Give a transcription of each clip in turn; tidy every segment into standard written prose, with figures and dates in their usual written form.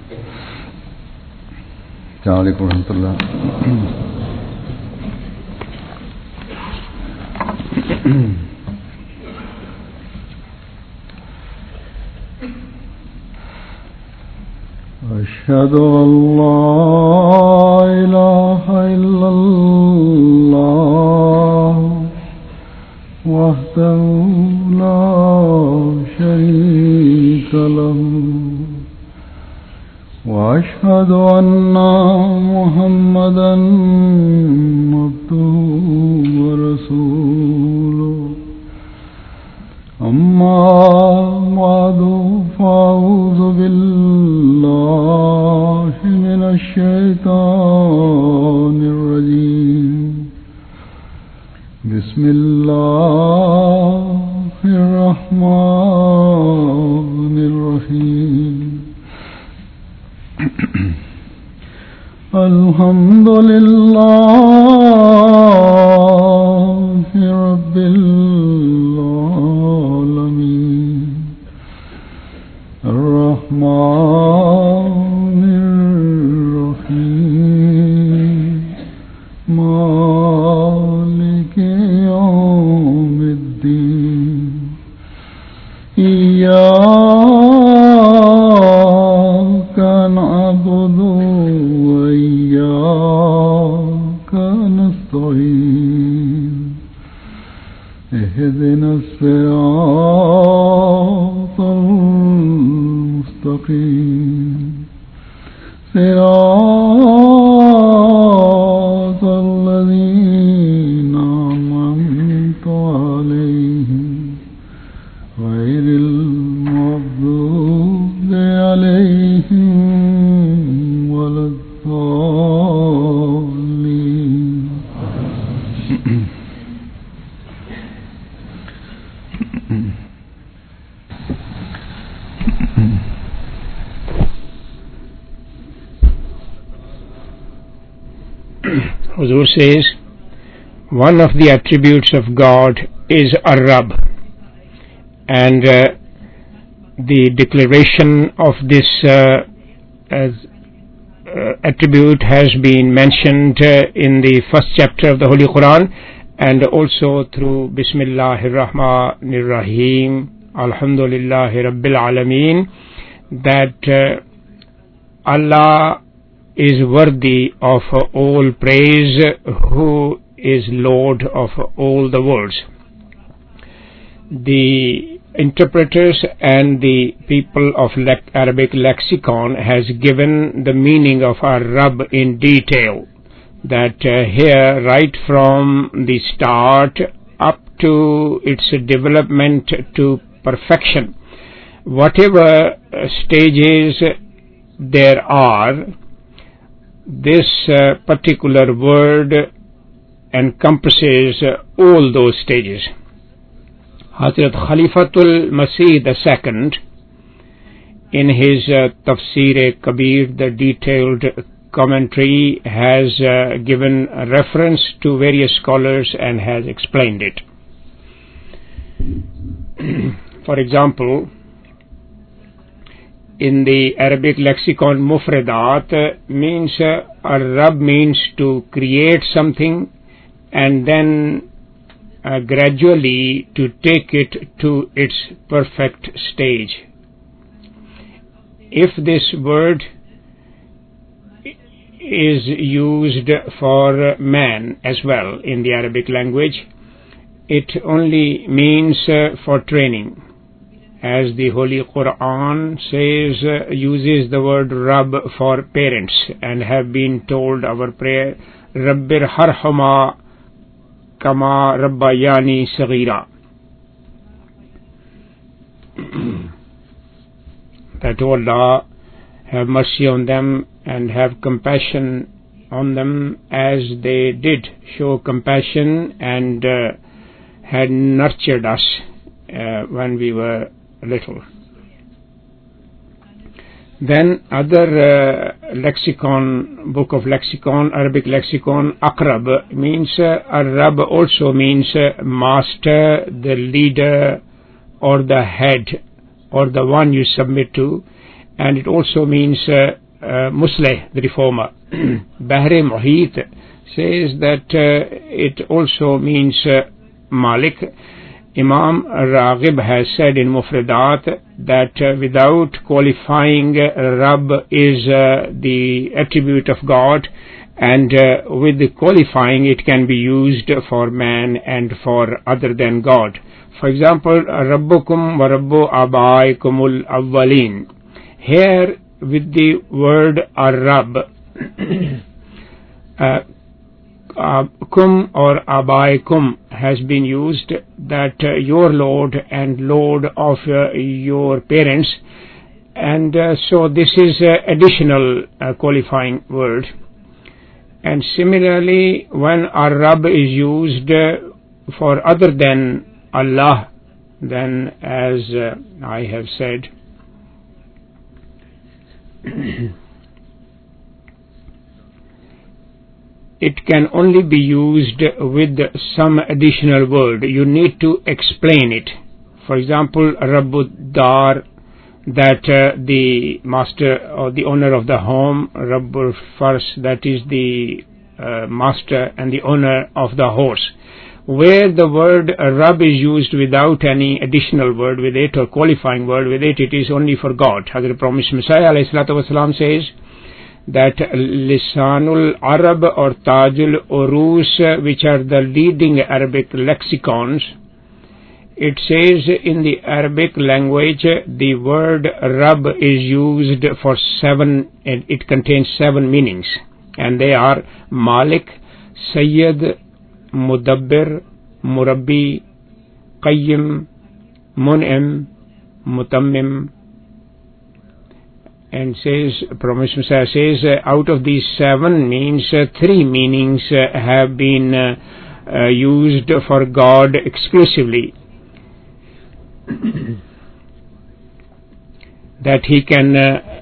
السلام عليكم ورحمة الله. أشهد أن لا إله إلا الله وحده لا شريك له وأشهد أن محمدا عبده ورسوله أما بعد فأعوذ بالله من الشيطان الرجيم. بسم الله الرحمن الرحيم. الحمد لله رب العالمين الرحمن الرحيم مالك يوم الدين. إياك نعبد وإياك نستعين. اهدنا الصراط المستقيم صراط الذين أنعمت عليهم غير المغضوب عليهم ولا الضالين. Huzur says, one of the attributes of God is Ar-Rabb, and the declaration of this attribute has been mentioned in the first chapter of the Holy Quran, and also through Bismillahir Rahmanir Rahim, Alhamdulillahi Rabbil Alameen, that Allah is worthy of all praise, who is Lord of all the worlds. The interpreters and the people of Arabic lexicon has given the meaning of Ar-Rabb in detail, that here right from the start up to its development to perfection, whatever stages there are, this particular word encompasses all those stages. Hazrat Khalifatul Masih II, in his Tafsir-e-Kabir, the detailed commentary, has given reference to various scholars and has explained it. For example, in the Arabic lexicon, Mufradat means Ar-Rabb means to create something and then gradually to take it to its perfect stage. If this word is used for man as well in the Arabic language, it only means for training. As the Holy Quran says, uses the word Rabb for parents, and have been told our prayer, Rabbir harhama kama rabbayani saghira, that Allah have mercy on them and have compassion on them as they did show compassion and had nurtured us when we were little. Then other lexicon, book of lexicon, Arabic lexicon, Aqrab means, Ar-Rabb also means master, the leader, or the head, or the one you submit to. and it also means Musleh, the reformer. Bahre Muhit says that it also means Malik. Imam Raghib has said in Mufradat that without qualifying, Rabb is the attribute of God, and with the qualifying it can be used for man and for other than God. For example, Rabbukum wa Rabbu Abaikumul Awwalin. Here with the word Ar-Rabb, kum or abaikum has been used, that your Lord and Lord of your parents, and so this is additional qualifying word. And similarly, when Ar-Rabb is used for other than Allah, then as I have said, it can only be used with some additional word. You need to explain it. For example, Rabbud Dar, that the master or the owner of the home. Rabbul Fars, that is the master and the owner of the horse. Where the word Rabb is used without any additional word with it or qualifying word with it, it is only for God. Hazrat Promised Messiah alayhi salatu wasalam says that Lisanul Arab or Tajul Urus, which are the leading Arabic lexicons, it says in the Arabic language the word Rabb is used for 7, and it contains 7 meanings, and they are Malik, Sayyid, Mudabbir, Murabbi, Qayyim, Mun'im, Mutammim. And says, Promised Messiah says, out of these 7 means 3 meanings have been used for God exclusively. That he can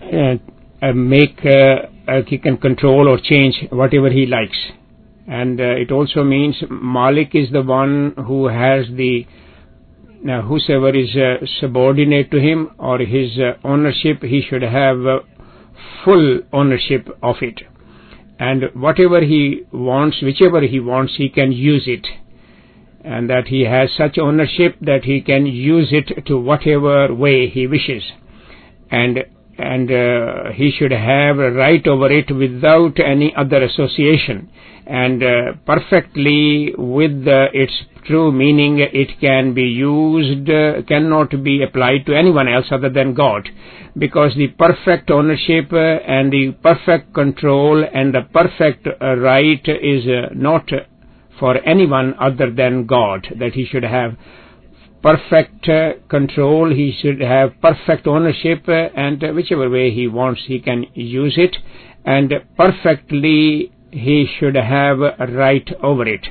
he can control or change whatever he likes. And it also means Malik is the one who has the whosoever is subordinate to him or his ownership, he should have full ownership of it, and whatever he wants, whichever he wants, he can use it, and that he has such ownership that he can use it to whatever way he wishes, and he should have a right over it without any other association, and perfectly with its true meaning. It can be used, cannot be applied to anyone else other than God, because the perfect ownership and the perfect control and the perfect right is not for anyone other than God. That he should have perfect control, he should have perfect ownership, and whichever way he wants he can use it, and perfectly he should have a right over it.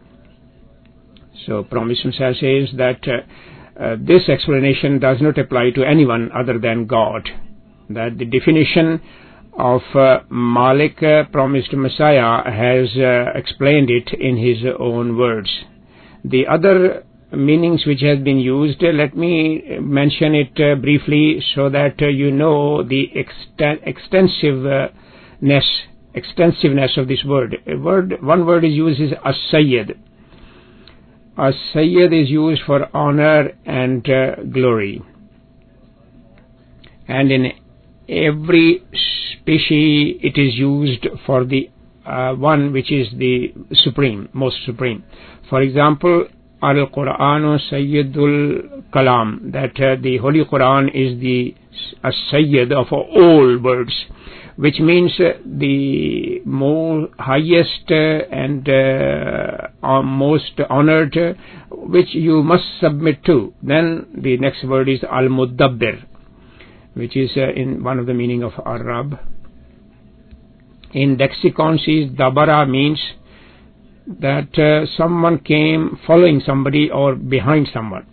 So Promised Messiah says that this explanation does not apply to anyone other than God. That the definition of Malik, Promised Messiah, has explained it in his own words. The other meanings which has been used, let me mention it briefly so that you know the extensiveness of this word. One word is used is As-Sayyid. As-Sayyid is used for honor and glory, and in every species it is used for the one which is the supreme, most supreme. For example, Al-Qur'anu Sayyidul Kalam, that the Holy Quran is the As-Sayyid of all words, which means the highest and most honored, which you must submit to. Then the next word is Al-Mudabbir, which is in one of the meaning of Ar-Rabb. In lexicon, Dabara means that someone came following somebody or behind someone.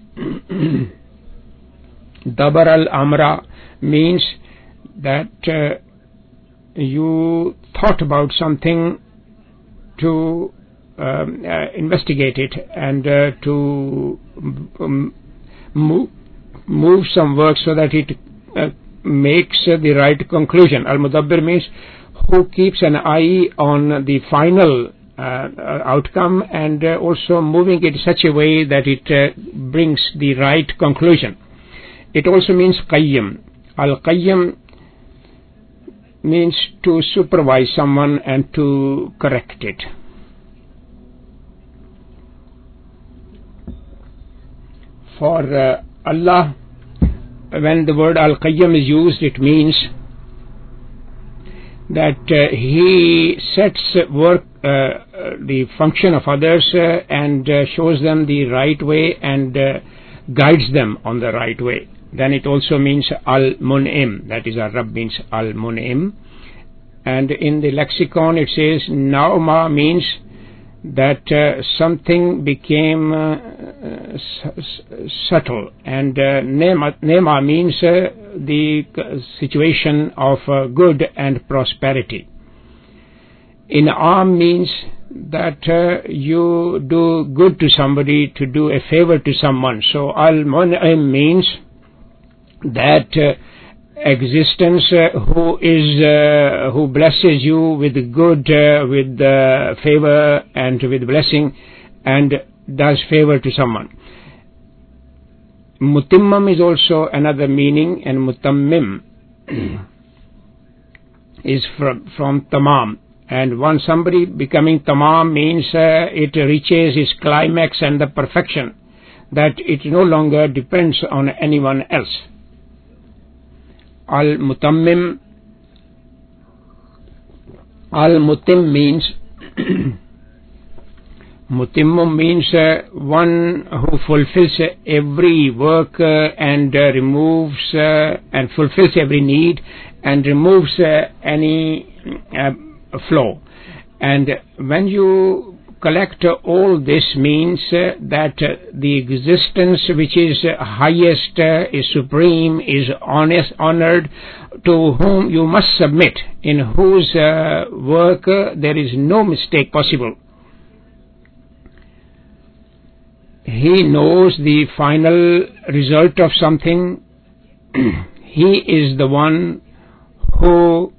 Dabar al-Amra means that you thought about something to investigate it and to move some work so that it makes the right conclusion. Al-Mudabbir means who keeps an eye on the final outcome and also moving it in such a way that it brings the right conclusion. It also means Qayyim. Al-Qayyim means to supervise someone and to correct it. For Allah, when the word Al-Qayyim is used, it means that He sets the function of others and shows them the right way and guides them on the right way. Then it also means Al-Mun'im, that is, Ar-Rabb means Al-Mun'im. And in the lexicon it says Nauma means that something became subtle, and Nema means the situation of good and prosperity. In'am means that you do good to somebody, to do a favor to someone. So Al-Mun'im means that existence who blesses you with good, with favor and with blessing, and does favor to someone. Mutimmam is also another meaning, and Mutammim is from Tamam. And once somebody becoming Tamam means it reaches its climax and the perfection, that it no longer depends on anyone else. Al-Mutim means Mutimmum means one who fulfills every work and removes and fulfills every need and removes any flaw. And when you collect all this means that the existence which is highest, is supreme, is honored, to whom you must submit, in whose work there is no mistake possible. He knows the final result of something. He is the one who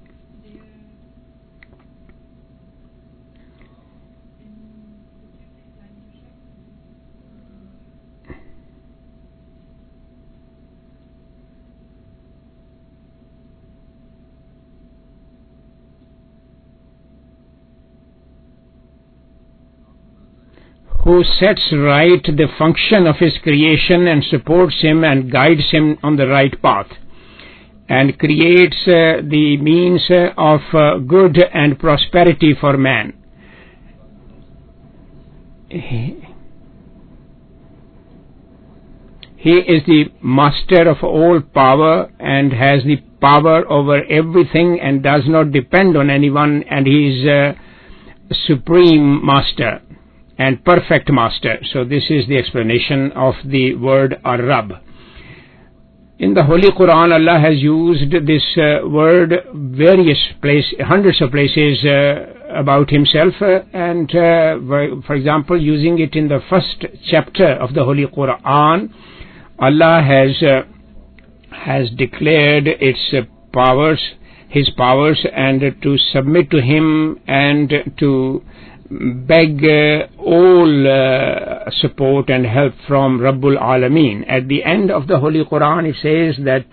sets right the function of his creation and supports him and guides him on the right path, and creates the means of good and prosperity for man. He is the master of all power and has the power over everything and does not depend on anyone, and he is supreme master and perfect master. So this is the explanation of the word Ar-Rabb. In the Holy Quran, Allah has used this word various places, hundreds of places about Himself, and for example, using it in the first chapter of the Holy Quran, Allah has declared its powers, His powers, and to submit to Him and to beg all support and help from Rabbul Alameen. At the end of the Holy Quran it says that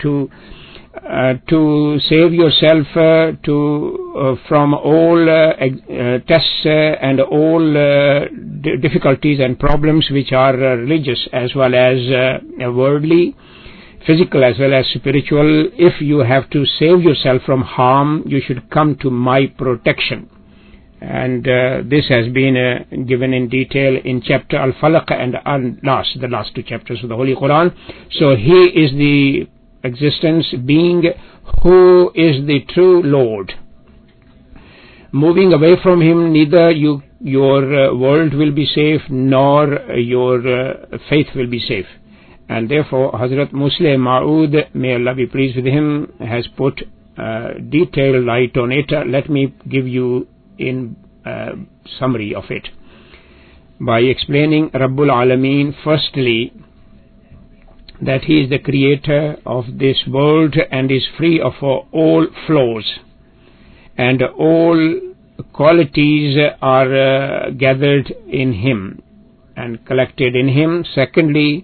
to save yourself from all tests and all difficulties and problems which are religious as well as worldly, physical as well as spiritual, if you have to save yourself from harm, you should come to my protection. And this has been given in detail in chapter Al-Falaq and the last two chapters of the Holy Quran. So He is the existence being who is the true Lord. Moving away from Him, neither your world will be safe nor your faith will be safe. And therefore Hazrat Musleh Ma'ud, may Allah be pleased with him, has put detailed light on it. Let me give you in summary of it by explaining Rabbul Alameen. Firstly, that He is the creator of this world and is free of all flaws, and all qualities are gathered in Him and collected in Him. Secondly,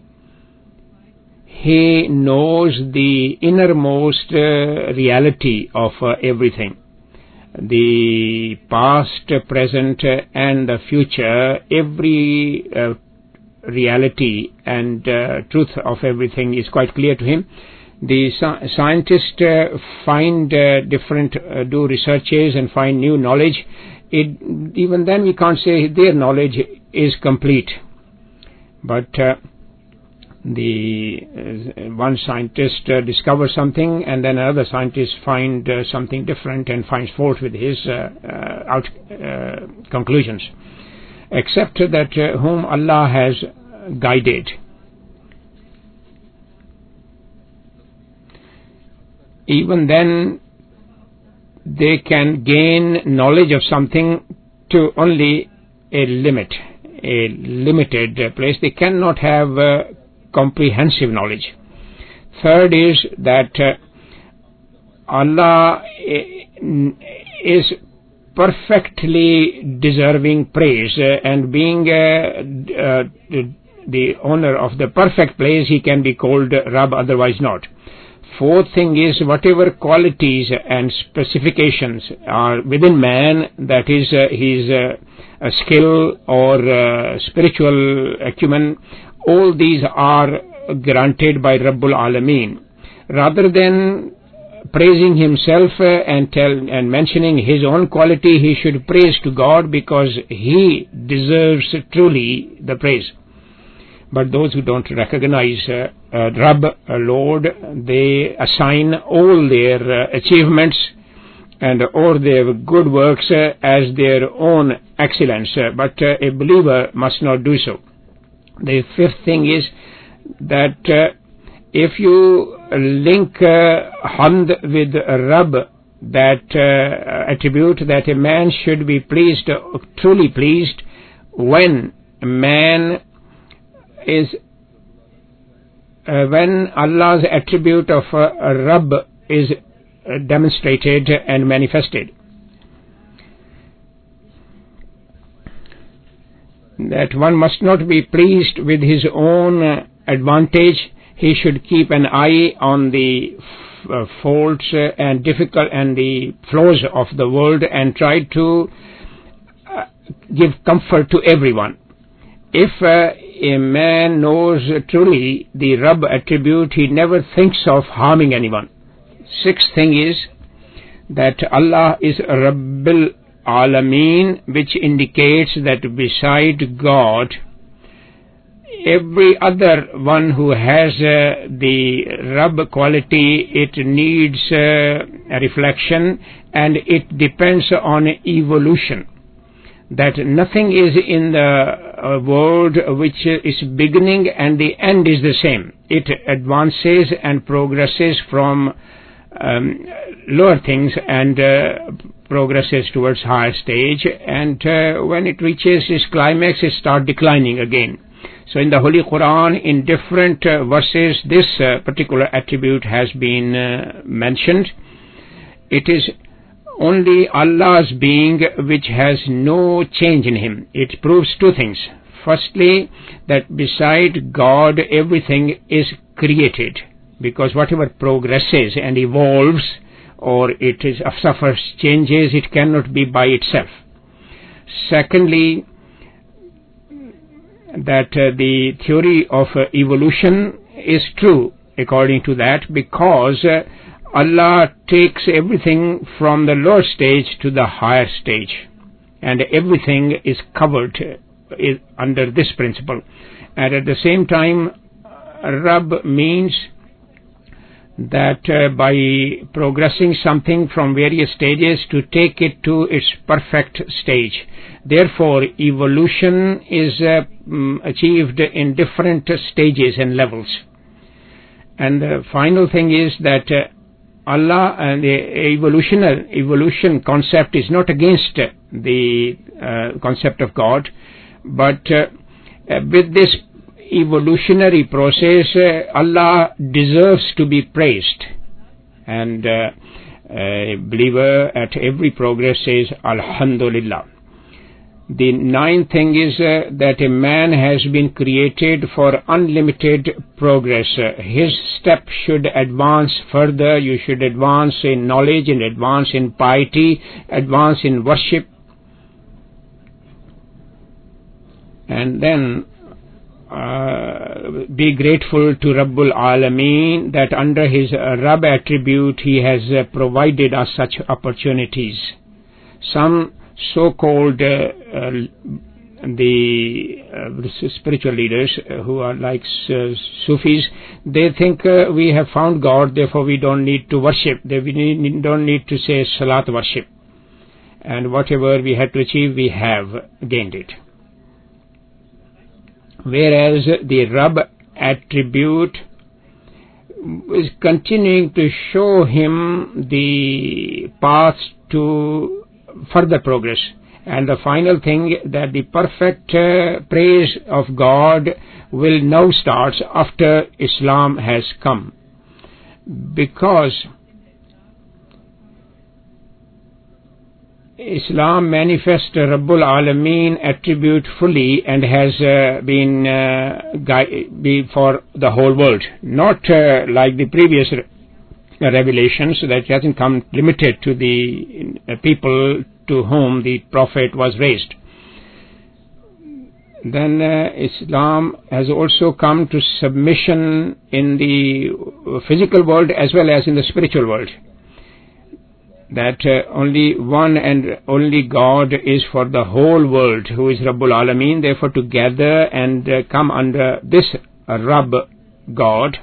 He knows the innermost reality of everything. The past, present, and the future, every reality and truth of everything is quite clear to Him. The scientists find do researches and find new knowledge. Even then we can't say their knowledge is complete. But one scientist discovers something, and then another scientist finds something different and finds fault with his conclusions. Except that whom Allah has guided. Even then, they can gain knowledge of something to only a limited place. They cannot have comprehensive knowledge. Third is that Allah is perfectly deserving praise, and being the owner of the perfect place, He can be called Rabb, otherwise not. Fourth thing is, whatever qualities and specifications are within man, that is his skill or spiritual acumen, all these are granted by Rabbul Alameen. Rather than praising himself and mentioning his own quality, he should praise to God, because He deserves truly the praise. But those who don't recognize Rabb, Lord, they assign all their achievements and all their good works as their own excellence. But a believer must not do so. The fifth thing is that if you link Hamd with Rabb, that attribute, that a man should be pleased, truly pleased, when man is when Allah's attribute of Rabb is demonstrated and manifested. That one must not be pleased with his own advantage. He should keep an eye on the faults and the flaws of the world, and try to give comfort to everyone. If a man knows truly the Rabb attribute, he never thinks of harming anyone. Sixth thing is that Allah is Rabbil Alameen, which indicates that beside God, every other one who has the Rabb quality, it needs a reflection, and it depends on evolution. That nothing is in the world which is beginning and the end is the same. It advances and progresses from lower things and progresses towards higher stage, and when it reaches its climax, it starts declining again. So in the Holy Quran, in different verses, this particular attribute has been mentioned. It is only Allah's being which has no change in Him. It proves two things. Firstly, that beside God, everything is created, because whatever progresses and evolves, or it suffers changes, it cannot be by itself. Secondly, that the theory of evolution is true according to that, because Allah takes everything from the lower stage to the higher stage, and everything is covered under this principle. And at the same time, Rabb means that by progressing something from various stages to take it to its perfect stage. Therefore, evolution is achieved in different stages and levels. And the final thing is that Allah and the evolution concept is not against the concept of God, but with this evolutionary process, Allah deserves to be praised. And a believer at every progress says, Alhamdulillah. The ninth thing is that a man has been created for unlimited progress. His step should advance further. You should advance in knowledge and advance in piety, advance in worship. And then be grateful to Rabbul Alameen that under his Rabb attribute he has provided us such opportunities. Some so-called spiritual leaders who are like Sufis, they think we have found God, therefore we don't need to worship, we don't need to say Salat worship, and whatever we had to achieve, we have gained it. Whereas the Rabb attribute is continuing to show him the path to further progress. And the final thing, that the perfect praise of God will now start after Islam has come, because Islam manifests Rabbul Alameen attribute fully and has been for the whole world, not like the previous revelations, that it hasn't come limited to the people to whom the Prophet was raised. Then Islam has also come to submission in the physical world as well as in the spiritual world, that only one and only God is for the whole world, who is Rabbul Alameen. Therefore, to gather and come under this Rabb God,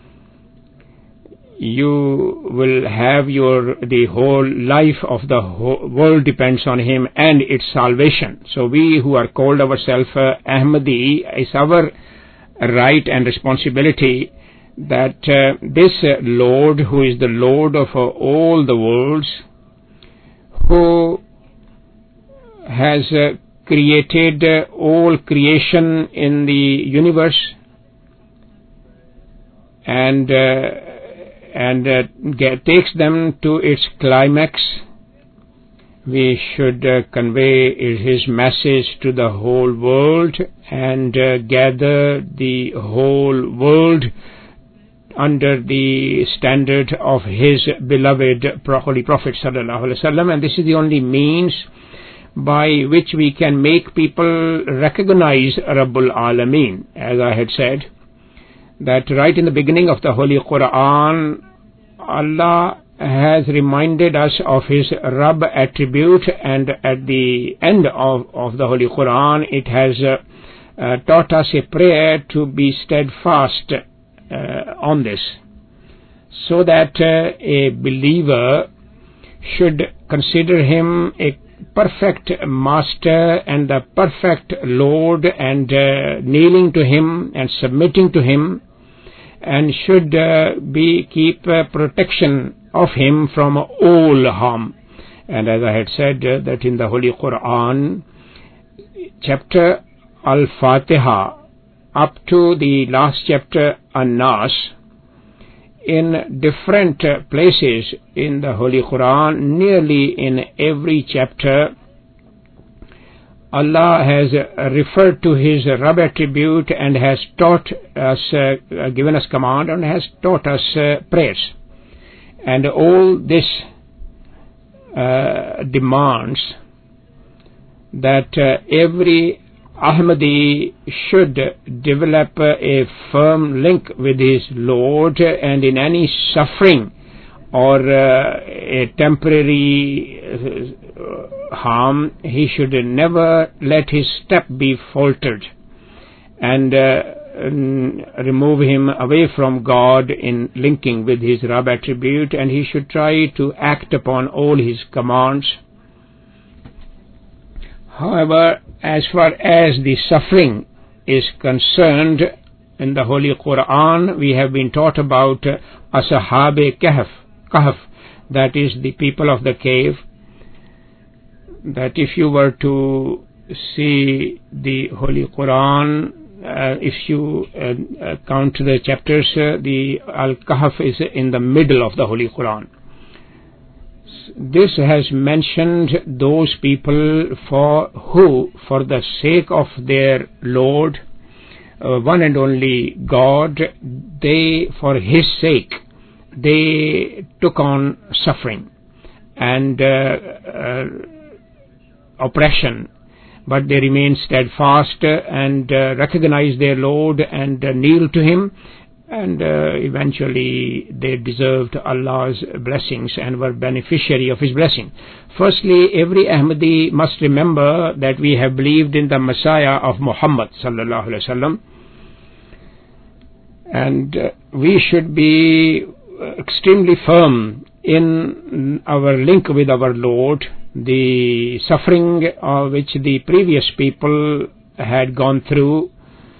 you will have the whole life of the whole world depends on him and its salvation. So we who are called ourselves Ahmadi, it's our right and responsibility that this Lord, who is the Lord of all the worlds, who has created all creation in the universe and takes them to its climax, we should convey his message to the whole world and gather the whole world under the standard of his beloved Holy Prophet sallallahu alaihi wasallam. And this is the only means by which we can make people recognize Rabbul Alameen. As I had said, that right in the beginning of the Holy Quran, Allah has reminded us of his Rabb attribute, and at the end of the Holy Quran it has taught us a prayer to be steadfast on this, so that a believer should consider him a perfect master and the perfect Lord, and kneeling to him and submitting to him, and should keep protection of him from all harm. And as I had said, that in the Holy Quran, chapter Al-Fatiha up to the last chapter An-Nas, in different places in the Holy Quran, nearly in every chapter, Allah has referred to his Rabb attribute and has taught us, given us command and has taught us prayers. And all this demands that every Ahmadi should develop a firm link with his Lord, and in any suffering or a temporary harm, he should never let his step be faltered and remove him away from God in linking with his Rabb attribute, and he should try to act upon all his commands. However, as far as the suffering is concerned, in the Holy Quran we have been taught about Ashab-e Kahf, that is the people of the cave, that if you were to see the Holy Quran, if you count the chapters, the Al-Kahf is in the middle of the Holy Quran. This has mentioned those people who, for the sake of their Lord, one and only God, for His sake, they took on suffering and oppression, but they remained steadfast and recognized their Lord and kneel to Him, and eventually they deserved Allah's blessings and were beneficiary of His blessing. Firstly, every Ahmadi must remember that we have believed in the Messiah of Muhammad sallallahu alaihi wasallam, and we should be extremely firm in our link with our Lord. The suffering which the previous people had gone through,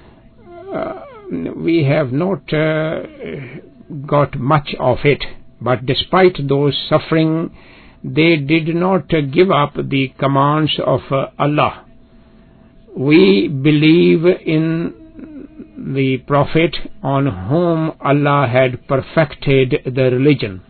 we have not got much of it, but despite those suffering, they did not give up the commands of Allah. We believe in the Prophet on whom Allah had perfected the religion.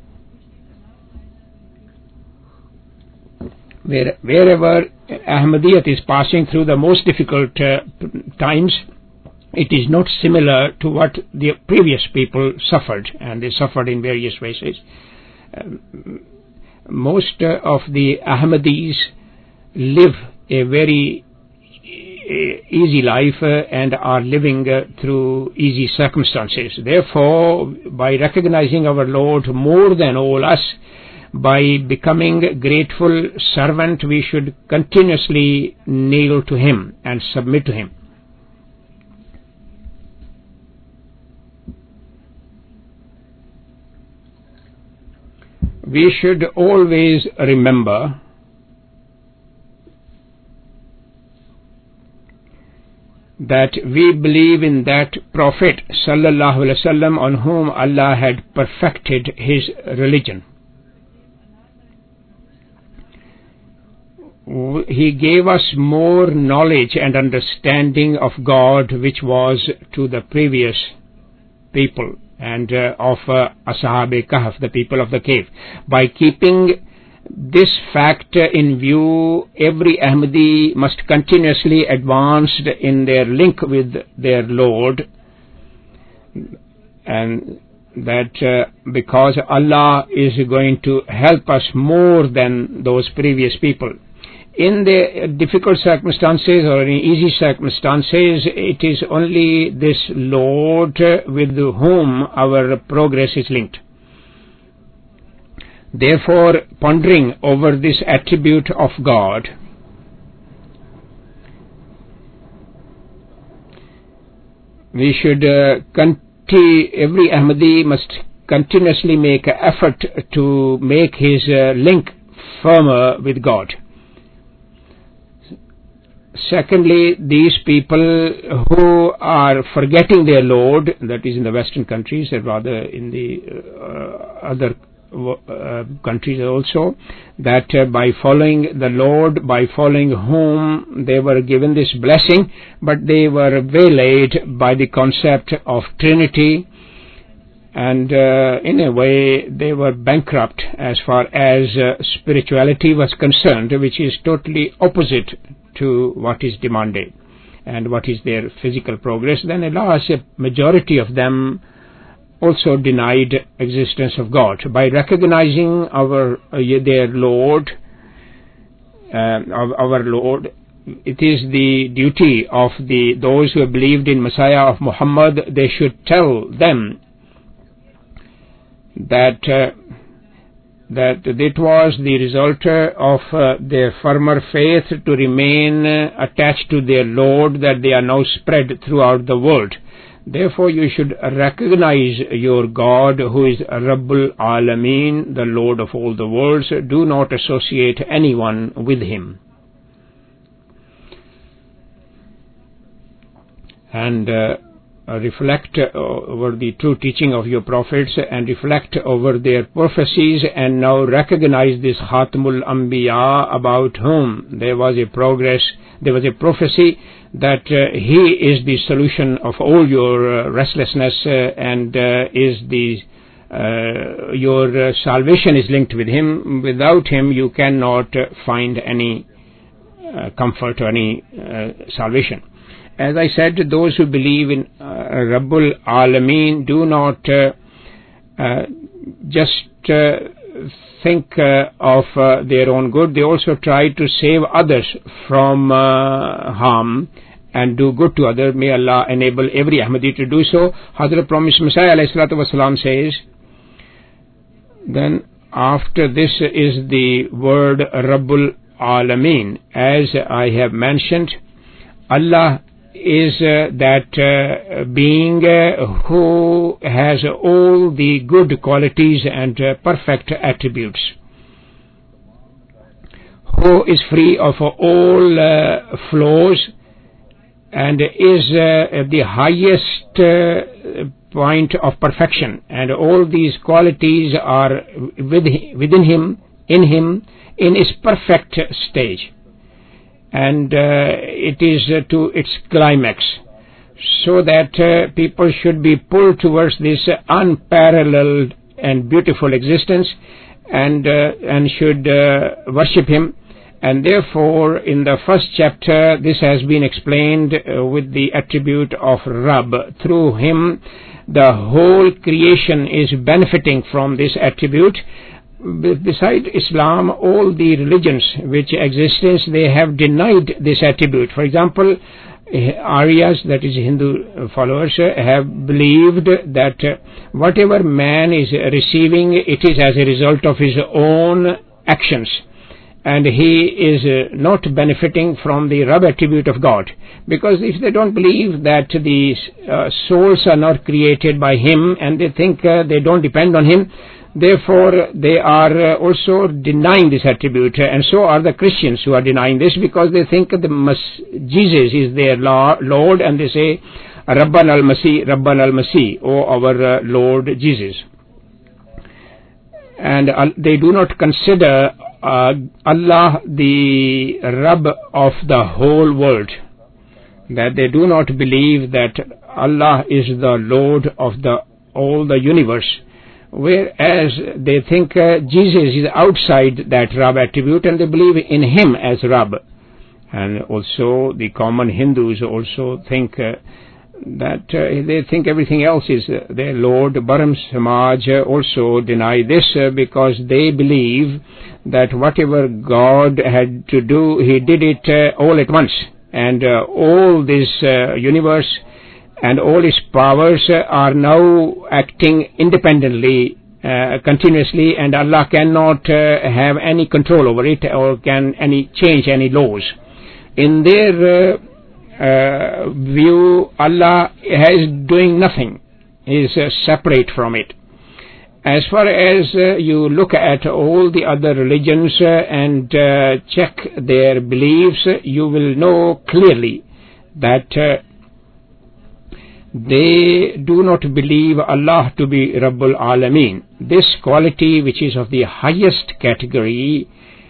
Wherever Ahmadiyyat is passing through the most difficult times, it is not similar to what the previous people suffered, and they suffered in various ways. Most of the Ahmadis live a very easy life and are living through easy circumstances. Therefore, by recognizing our Lord more than all us, by becoming grateful servant, we should continuously kneel to Him and submit to Him. We should always remember that we believe in that Prophet sallallahu alaihi wasallam on whom Allah had perfected His religion. He gave us more knowledge and understanding of God which was to the previous people and of Ashab-e-Kahf, the people of the cave. By keeping this fact in view, every Ahmadi must continuously advance in their link with their Lord, and that because Allah is going to help us more than those previous people. In the difficult circumstances or in easy circumstances, it is only this Lord with whom our progress is linked. Therefore, pondering over this attribute of God, we should every Ahmadi must continuously make an effort to make his link firmer with God. Secondly, these people who are forgetting their Lord, that is in the Western countries, or rather in the other countries also, that by following the Lord, by following whom they were given this blessing, but they were waylaid by the concept of Trinity, and in a way they were bankrupt as far as spirituality was concerned, which is totally opposite to what is demanded and what is their physical progress. Then a large majority of them also denied existence of God. By recognizing their Lord, our Lord, it is the duty of those who have believed in Messiah of Muhammad. They should tell them that it was the result of their firmer faith to remain attached to their Lord that they are now spread throughout the world. Therefore, you should recognize your God, who is Rabbul Alameen, the Lord of all the worlds. Do not associate anyone with Him. And reflect over the true teaching of your prophets and reflect over their prophecies, and now recognize this Khatamul Anbiya, about whom there was a prophecy that he is the solution of all your restlessness, and your salvation is linked with him. Without him you cannot find any comfort or any salvation. As I said, those who believe in Rabbul Alameen do not just think of their own good. They also try to save others from harm and do good to others. May Allah enable every Ahmadi to do so. Hazrat Promised Messiah ﷺ says, then after this is the word Rabbul Alameen. As I have mentioned, Allah is that being who has all the good qualities and perfect attributes, who is free of all flaws and is the highest point of perfection, and all these qualities are within him, in his perfect stage, and it is to its climax, so that people should be pulled towards this unparalleled and beautiful existence, and should worship him. And therefore in the first chapter this has been explained with the attribute of Rabb. Through him the whole creation is benefiting from this attribute. Beside Islam, all the religions which exist, they have denied this attribute. For example, Aryas, that is Hindu followers, have believed that whatever man is receiving, it is as a result of his own actions, and he is not benefiting from the Rabb attribute of God. Because if they don't believe that the souls are not created by him, and they think they don't depend on him, therefore they are also denying this attribute. And so are the Christians who are denying this, because they think that Jesus is their Lord, and they say, Rabban al-Masih, O our Lord Jesus. And they do not consider Allah the Rabb of the whole world, that they do not believe that Allah is the Lord of all the universe, whereas they think Jesus is outside that Rabb attribute, and they believe in him as Rabb. And also the common Hindus also think that they think everything else is their Lord. Brahma Samaj also deny this, because they believe that whatever God had to do, he did it all at once, and all this universe and all its powers are now acting independently, continuously, and Allah cannot have any control over it, or can change any laws. In their view, Allah is doing nothing, is separate from it. As far as you look at all the other religions and check their beliefs, you will know clearly that they do not believe Allah to be Rabbul Alameen. This quality, which is of the highest category,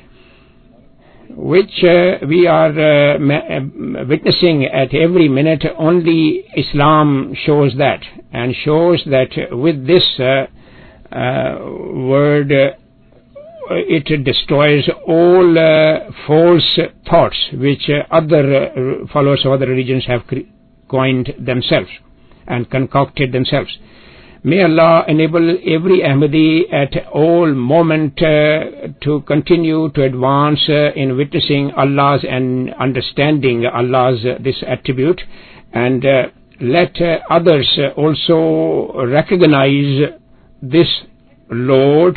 which we are witnessing at every minute, only Islam shows that, and shows that with this word it destroys all false thoughts which other followers of other religions have coined themselves and concocted themselves. May Allah enable every Ahmadi at all moment to continue to advance in witnessing Allah's and understanding Allah's this attribute, and let others also recognize this Lord,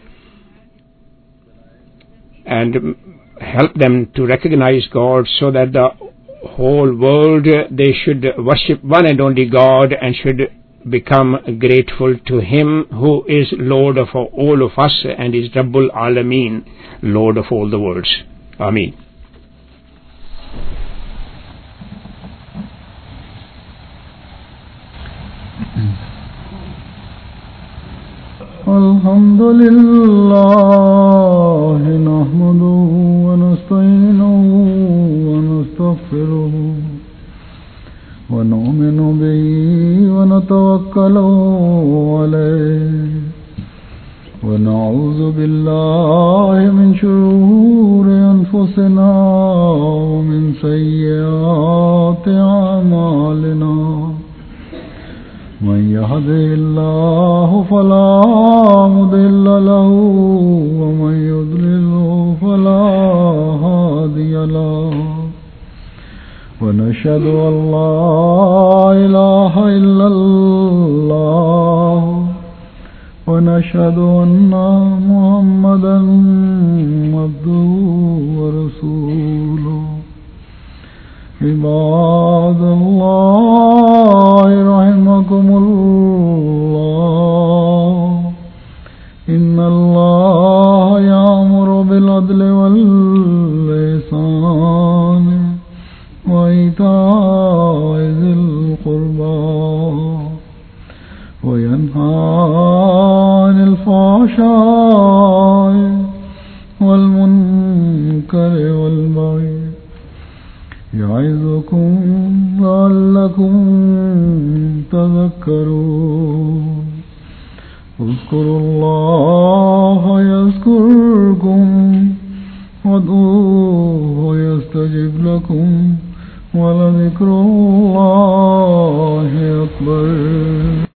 and help them to recognize God, so that the whole world, they should worship one and only God, and should become grateful to him who is Lord of all of us, and is Rabbul Alameen, Lord of all the worlds. Ameen. الحمد لله نحمده ونستعينه ونستغفره ونؤمن به ونتوكل عليه ونعوذ بالله من شرور أنفسنا ومن سيئات أعمالنا من يهده الله فلا مضل له ومن يضلل فلا هادي له ونشهد أن لا إله إلا الله ونشهد أن محمدا عبده ورسوله عباد الله رحمكم الله إن الله يأمر بالعدل والإحسان وإيتاء ذي القربى وينهى عن الفحشاء والمنكر والبغي يعظكم لعلكم تذكرون اذكروا الله يذكركم وادعوه يستجب لكم ولذكر الله أكبر